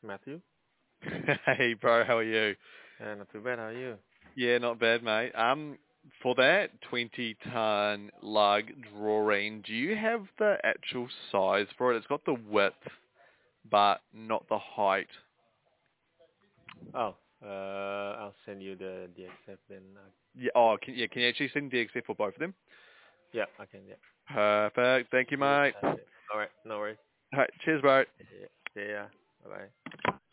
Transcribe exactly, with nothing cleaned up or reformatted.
Matthew. Hey, bro, how are you? Uh, not too bad. How are you? Yeah, not bad, mate. Um, for that twenty ton lug drawing, do you have the actual size for it? It's got the width, but not the height. Oh, uh, I'll send you the D X F then. Uh, Yeah. Oh, can, yeah. Can you actually send D X F for both of them? yeah, I can. Yeah. Perfect. Thank you, Yeah. mate. Uh, all right. No worries. All right, cheers, bro. Yeah. See ya. Bye bye.